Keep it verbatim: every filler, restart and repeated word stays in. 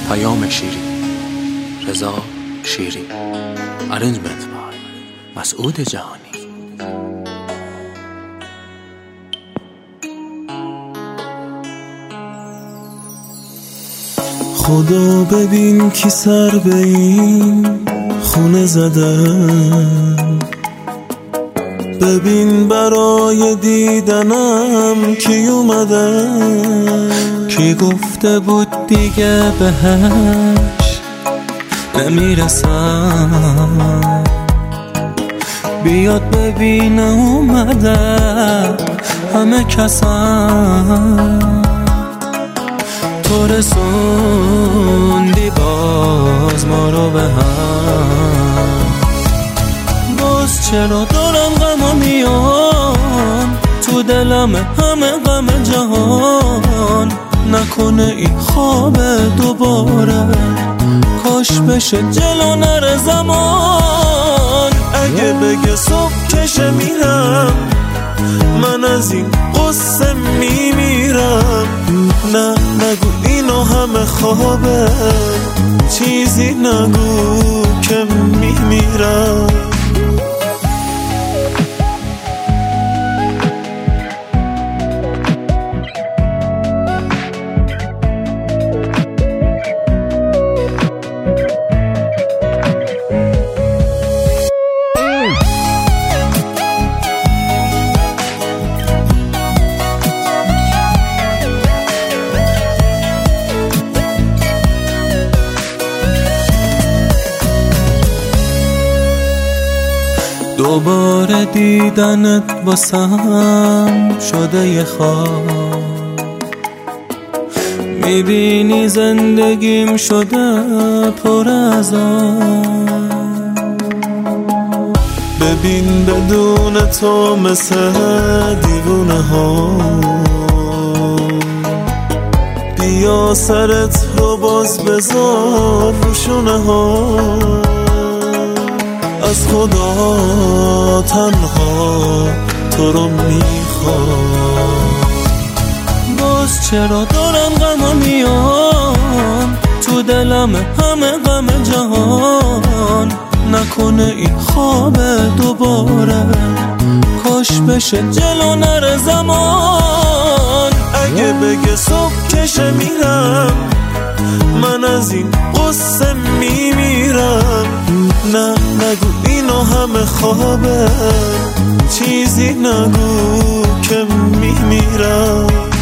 پیام شیری، رضا شیری. ارنجمنت بای مسعود جهانی. خدا ببین کی سر به این خونه زدم، ببین برای دیدنم کی اومدم. کی گفته بود دیگه بهش نمیرسم، بیاد ببینه اومده همه کسم. تو رسوندی باز ما رو به هم، باز چرا دارم غم میام تو دلم همه غم جهان. نکنه این خواب دوباره، کاش بشه جلو نره زمان. اگه بگه صبح کشه میرم، من از این قصه میمیرم. نه نگو اینو همه خوابه، چیزی نگو که میمیرم. دوباره دیدنت واسم شده یه خواب، میبینی زندگیم شده پر از آب. ببین بدون تو مثل دیوونه ها، بیا سرت رو باز بذار روشونه ها. از خدا تنها تو رو میخوام، باز چرا دارم غم میام تو دلم همه غم جهان. نکنه این خواب دوباره، کاش بشه جلو نره زمان. اگه بگه صبح کشه میرم، من از این قصه میمیرم. نه نگو اینو همه خوابه، چیزی نگو که میمیرم.